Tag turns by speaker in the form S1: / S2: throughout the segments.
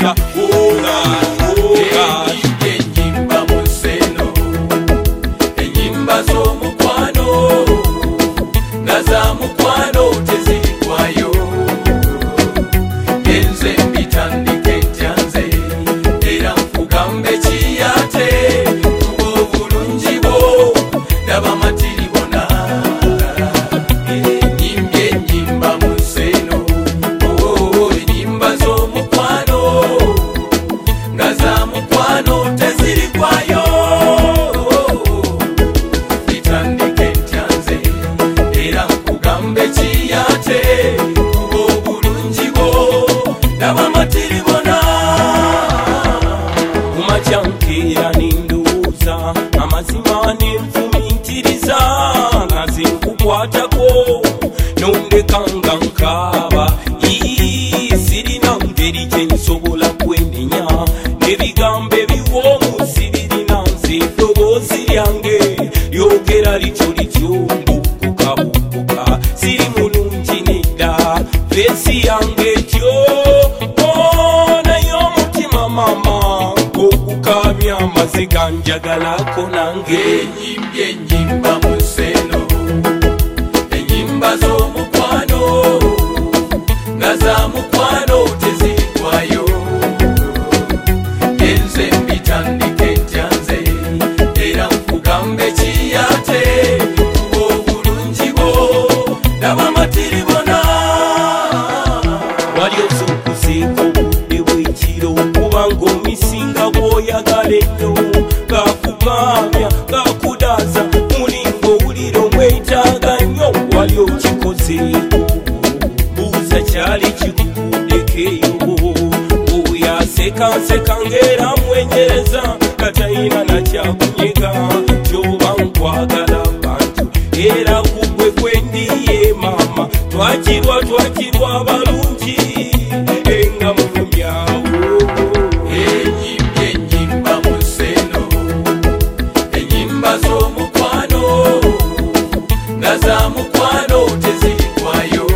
S1: Africa. Oh God, oh God.
S2: Enyimba museno, enyimba z'omukwano, nga za mukwano tezirikwayo. Enze mbitandike ntyanze, era nkugambe kiyate, obulungi bwo ndaba matiri bona. Enyimbye enyimba museno, enyimba z'omukwano, nga za mukwano tezirikwayo. Bitandike ntyanze, era nkugambe kiyate, obulungi bwo ndaba matiri bona.
S1: Kumakya nkeera n'endowooza, amazima n'enfumiitiriza, nga ze nkukwatako n'ondeka nga nkaaba. Sirina ngeri gye nsobola kwenenya, n'ebigambo ebiwoomu sibirina nze. Eddoboozi lyange lyogera lityo lityo, mbukukabukuka, siri mulungi nedda, feesi yange etyo. Naye omutima mama ogukaabya amaziga njagalako nange.
S2: Enyimbye enyimba museno, enyimba z'omukwano, nga za mukwano tezirikwayo. Enze mbitandike ntyanze, era nkugambe kiyate, obulungi bwo ndaba matiri bona.
S1: Wali osukuseeko obudde bw'ekiro, kubanga omisinga bw'oyagala ennyo, gakugaamya gakudaaza, mulinga owulira omwetaaga nnyo. Wali okikozeeko, buuza kyali kikuguddeko eyo, bw'oyasekanseka ng'era mwenyereza, katayina nakyakunyega, kyoba nkwagala bantu, era kugwe kwendiye mama. Twakirwa balungi, enga mulumyawo.
S2: Enyimbye enyimba museno, enyimba z'omukwano, nga za mukwano tezirikwayo.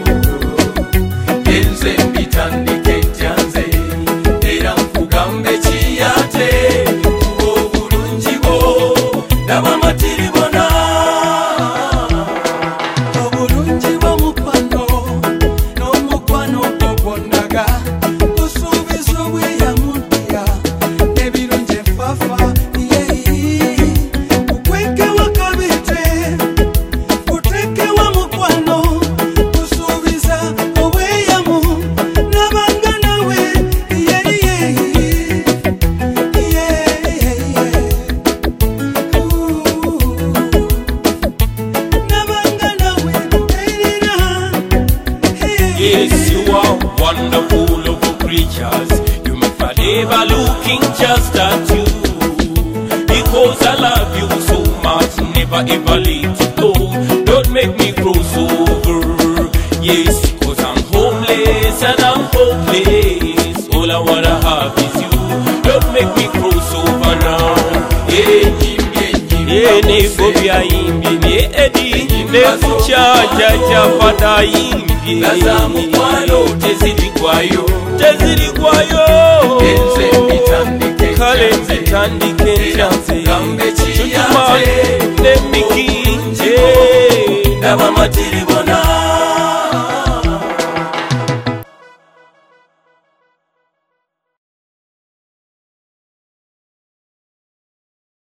S2: Enze mbitandike ntyanze, era nkugambe kiyate, obulungi bwo ndaba matiri bona. Obulungi bw'omukwano, n'omukwano gwo gwondaga, gusuubiza obweyamudya, n'ebirungi enfafa, ukwekewa kabite, utekewa mukwano, gusuubiza obweyamu, nabanga nawe, nabanga nawe tuterera.
S1: Yes, you are wonderful of all creatures. You make my neighbor looking just at you. Because I love you so much, never ever let it go. Don't make me cross over. Yes, cause I'm homeless and I'm hopeless. All I wanna have is you. Don't make me cross over now. Nebo byayimbye ne Edi ne kuchacha chapata yimbye,
S2: nga za mukwano tezirikwayo. Enze mbitandike
S1: Kale
S2: ntyanze,
S1: mbitandike ntyanze,
S2: nkugambe kiyate,
S1: tutumale ne Miki,
S2: ndaba matiri